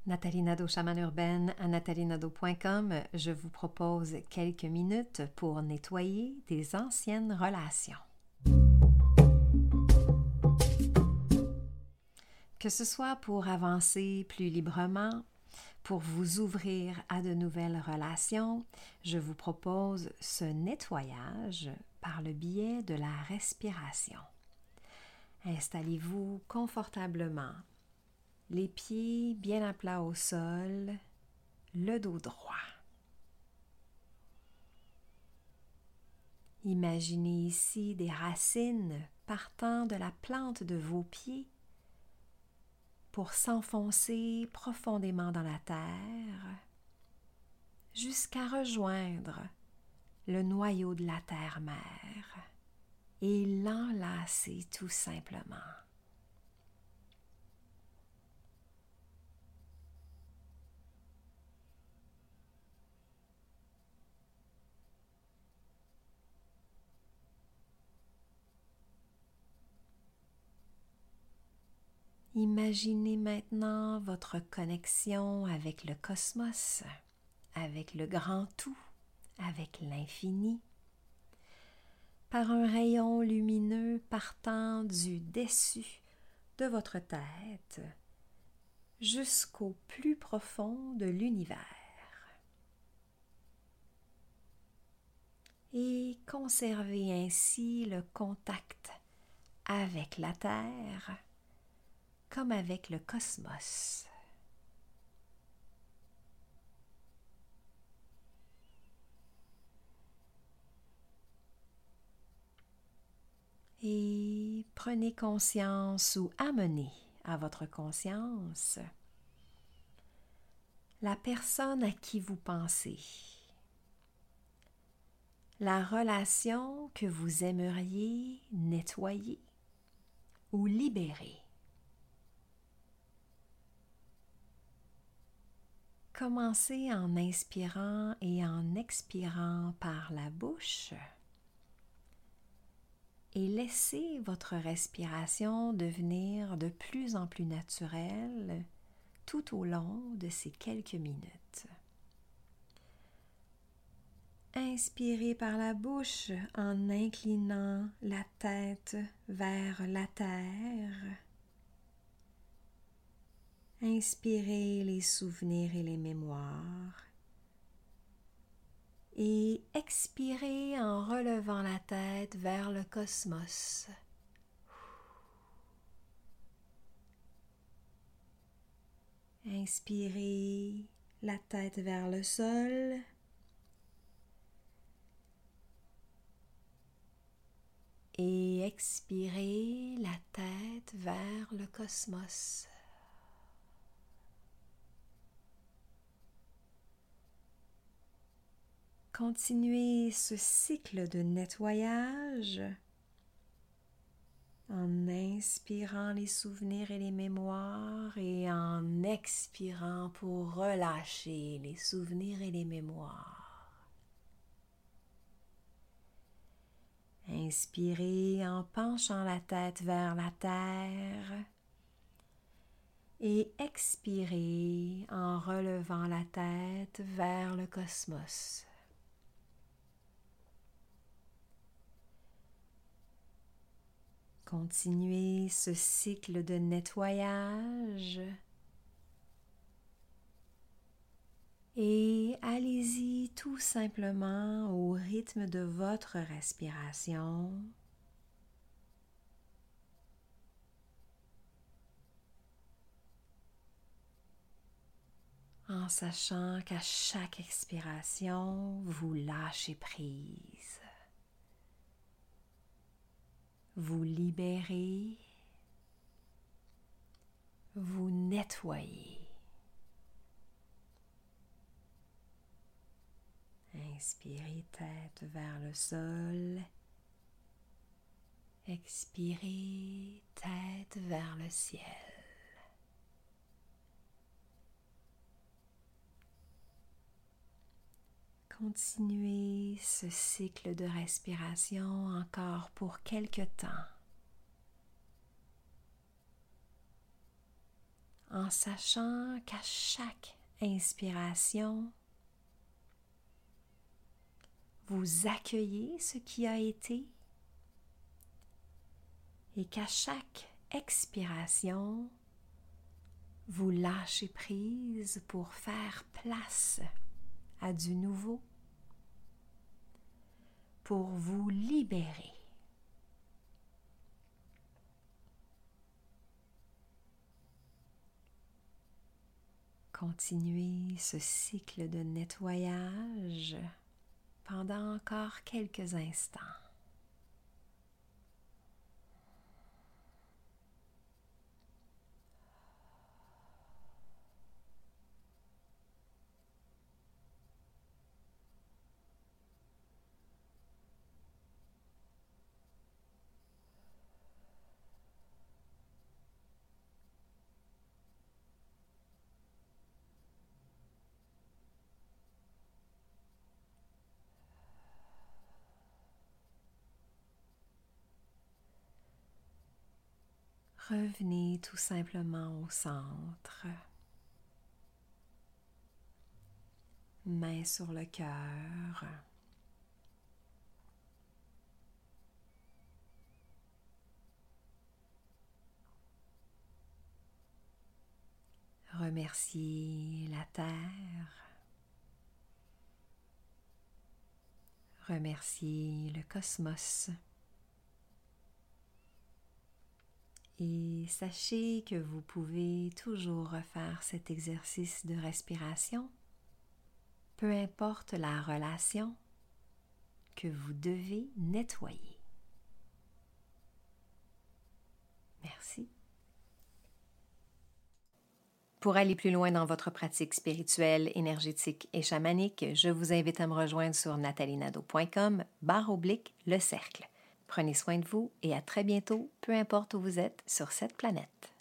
Nathalie Nadeau, chamane urbaine à nathalienado.com, je vous propose quelques minutes pour nettoyer des anciennes relations. Que ce soit pour avancer plus librement, pour vous ouvrir à de nouvelles relations, je vous propose ce nettoyage par le biais de la respiration. Installez-vous confortablement, les pieds bien à plat au sol, le dos droit. Imaginez ici des racines partant de la plante de vos pieds pour s'enfoncer profondément dans la terre jusqu'à rejoindre le noyau de la terre-mère et l'enlacer tout simplement. Imaginez maintenant votre connexion avec le cosmos, avec le grand tout, avec l'infini, par un rayon lumineux partant du dessus de votre tête jusqu'au plus profond de l'univers. Et conservez ainsi le contact avec la Terre comme avec le cosmos. Et prenez conscience ou amenez à votre conscience la personne à qui vous pensez, la relation que vous aimeriez nettoyer ou libérer. Commencez en inspirant et en expirant par la bouche et laissez votre respiration devenir de plus en plus naturelle tout au long de ces quelques minutes. Inspirez par la bouche en inclinant la tête vers la terre. Inspirez les souvenirs et les mémoires. Et expirez en relevant la tête vers le cosmos. Inspirez la tête vers le sol. Et expirez la tête vers le cosmos. Continuez ce cycle de nettoyage en inspirant les souvenirs et les mémoires et en expirant pour relâcher les souvenirs et les mémoires. Inspirez en penchant la tête vers la terre et expirez en relevant la tête vers le cosmos. Continuez ce cycle de nettoyage et allez-y tout simplement au rythme de votre respiration. En sachant qu'à chaque expiration, vous lâchez prise. Vous libérez, vous nettoyez. Inspirez tête vers le sol. Expirez tête vers le ciel. Continuez ce cycle de respiration encore pour quelque temps, en sachant qu'à chaque inspiration, vous accueillez ce qui a été et qu'à chaque expiration, vous lâchez prise pour faire place à du nouveau, pour vous libérer. Continuez ce cycle de nettoyage pendant encore quelques instants. Revenez tout simplement au centre, main sur le cœur. Remerciez la terre, remerciez le cosmos. Et sachez que vous pouvez toujours refaire cet exercice de respiration, peu importe la relation que vous devez nettoyer. Merci. Pour aller plus loin dans votre pratique spirituelle, énergétique et chamanique, je vous invite à me rejoindre sur nathalienadeau.com/le cercle. Prenez soin de vous et à très bientôt, peu importe où vous êtes sur cette planète.